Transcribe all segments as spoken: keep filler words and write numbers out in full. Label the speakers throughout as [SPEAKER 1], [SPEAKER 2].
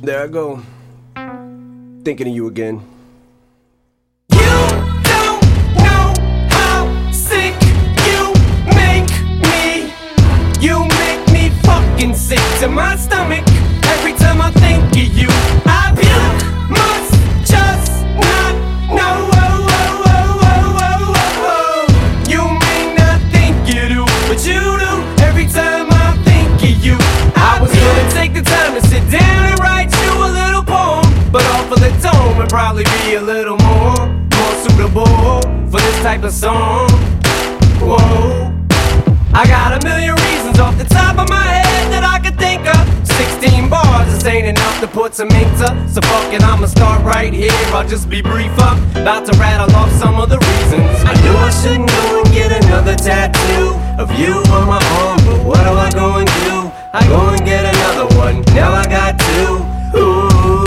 [SPEAKER 1] There I go, thinking of you again.
[SPEAKER 2] You don't know how sick you make me. You make me fucking sick to my stomach every time I think of you. I puke, must just not know. Oh, oh, oh, oh, oh, oh, oh. You may not think you do, but you do every time I think of you. I was gonna take the time to sit down and write you a little poem, but off of the tone would probably be a little more, more suitable for this type of song. Whoa, I got a million reasons off the top of my head that I could think of. Sixteen bars, this ain't enough to put some ink to, so fuck it, I'ma start right here. I'll just be briefer, about to rattle off some of the reasons. I knew I shouldn't go and get another tattoo of you on my arm, but what am I going to do? I go and get another one, now I got two. Ooh,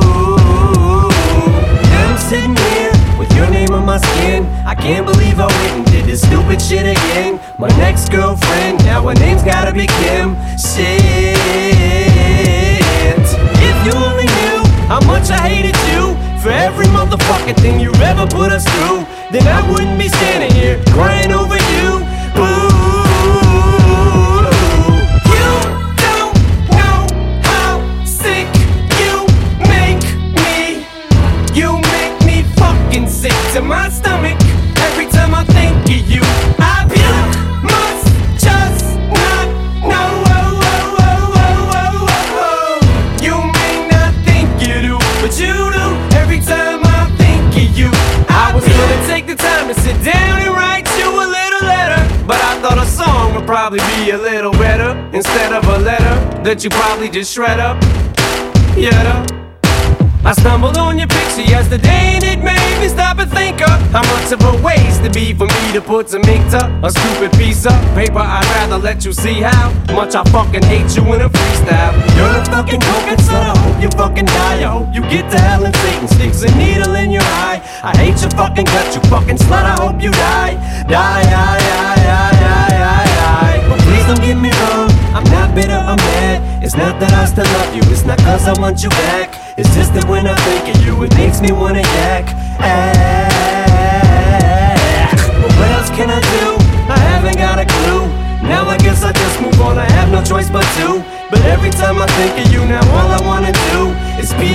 [SPEAKER 2] now I'm sitting here with your name on my skin. I can't believe I went and did this stupid shit again. My next girlfriend, now her name's gotta be Kim. Shit, if you only knew how much I hated you for every motherfucking thing you ever put us through, then I wouldn't be standing here crying over you. Ooh. Sick to my stomach every time I think of you. I puke, must just not know. Oh, oh, oh, oh, oh, oh. You may not think you do, but you do every time I think of you. I was gonna take the time to sit down and write you a little letter, but I thought a song would probably be a little better instead of a letter that you probably just shred up. Yeah. I stumbled on your picture yesterday and it made me stop and think of how much of a waste it'd be for me to put some ink to a stupid piece of paper. I'd rather let you see how much I fucking hate you in a freestyle. You're a fucking cokehead slut, I hope you fucking die. I hope you get to hell and Satan sticks a needle in your eye. I hate your fucking guts, you fucking slut, I hope you die. Die, die, die, die, die, die, die. But please don't get me wrong, I'm not bitter, I'm mad. It's not that I still love you, it's not cause I want you back. It's just that when I think of you, it makes me wanna yak. Ah, but what else can I do? I haven't got a clue. Now I guess I just move on, I have no choice but to. But every time I think of you, now all I wanna do is puke.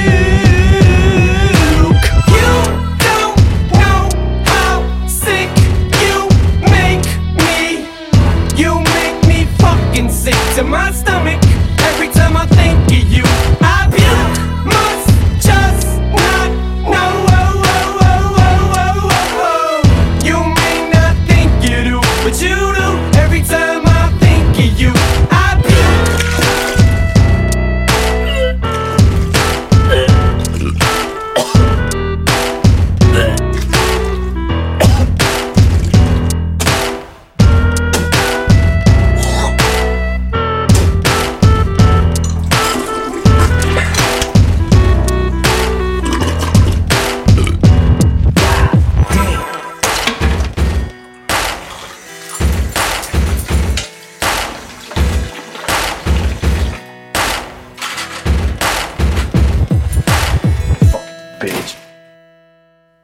[SPEAKER 2] You don't know how sick you make me. You make me fucking sick to my stomach every time I think of you. I puke. But you do every time I think of you. I
[SPEAKER 1] Bitch.